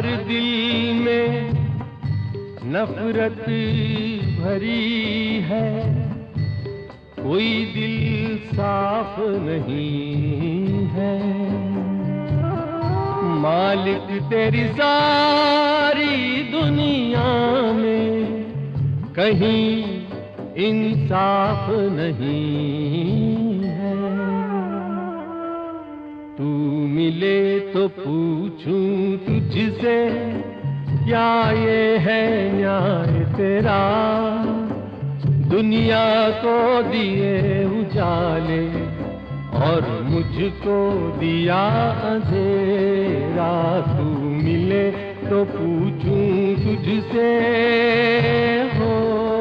हर दिल में नफरत भरी है, कोई दिल साफ नहीं है। मालिक तेरी सारी दुनिया में कहीं इंसाफ नहीं है। तू मिले तो पूछूं तुझसे, क्या ये है न्याय तेरा? दुनिया को दिए उजाले और मुझको दिया अंधेरा। तू मिले तो पूछूं तुझसे हो।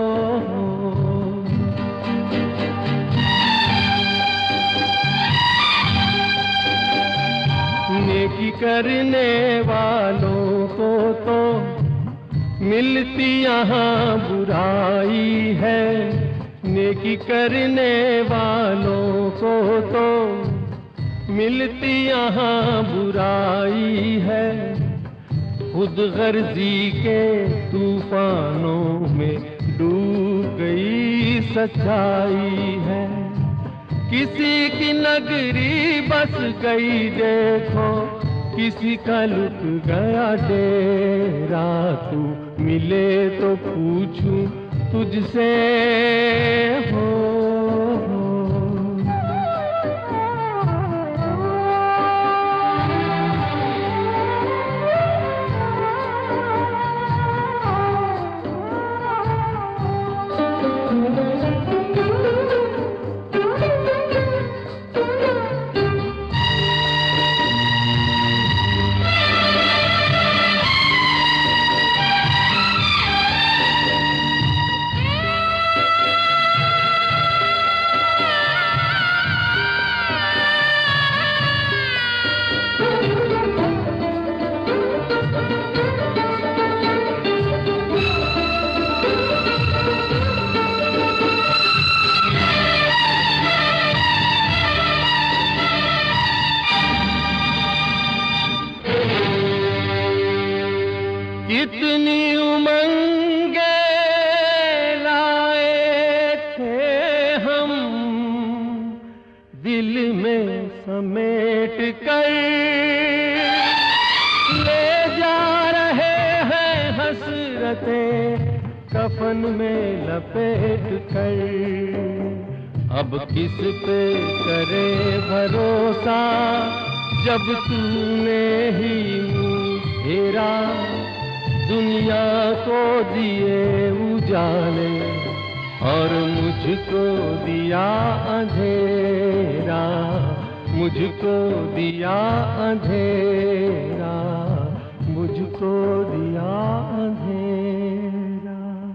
नेकी करने वालों को तो मिलती यहाँ बुराई है, नेकी करने वालों को तो मिलती यहाँ बुराई है। खुद गर्जी के तूफानों में डूब गई सच्चाई है। किसी की नगरी बस गई देखो, किसी का लुट गया डेरा। तू मिले तो पूछूं तुझसे हो। कितनी उमंगे लाए थे हम दिल में समेट कर, ले जा रहे हैं हसरतें कफन में लपेट कर। अब किस पे करे भरोसा जब तूने ही मुँह फेरा। दुनिया को दिए उजाले और मुझको दिया अंधेरा, मुझको दिया अंधेरा, मुझको दिया अंधेरा।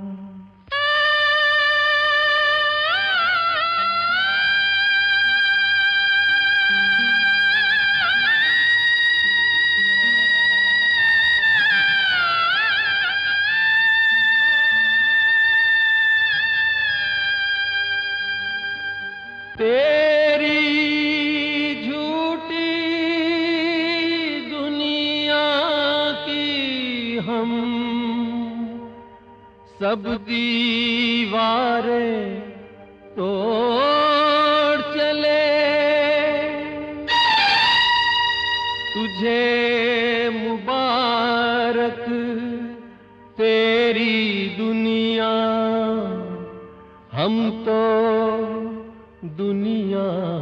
तेरी झूठी दुनिया की हम सब दीवारें तोड़ चले। तुझे मुबारक तेरी दुनिया, हम तो दुनिया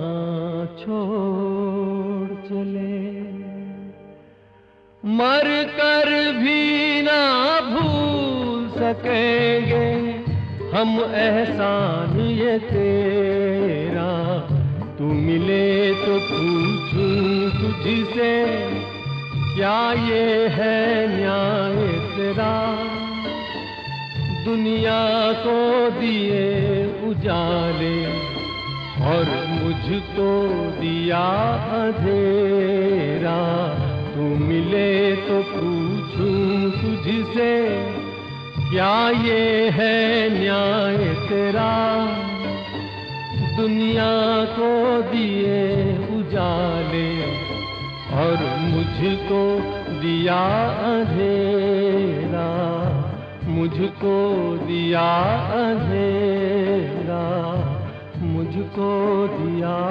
छोड़ चले। मर कर भी ना भूल सकेंगे हम एहसान ये तेरा। तू मिले तो पूछूं तुझसे, क्या ये है न्याय तेरा? दुनिया को दिए उजाले और मुझको दिया अंधेरा। तू मिले तो पूछूं तुझसे, क्या ये है न्याय तेरा? दुनिया को दिए उजाले और मुझको दिया अंधेरा, मुझको दिया अंधेरा, मुझको दिया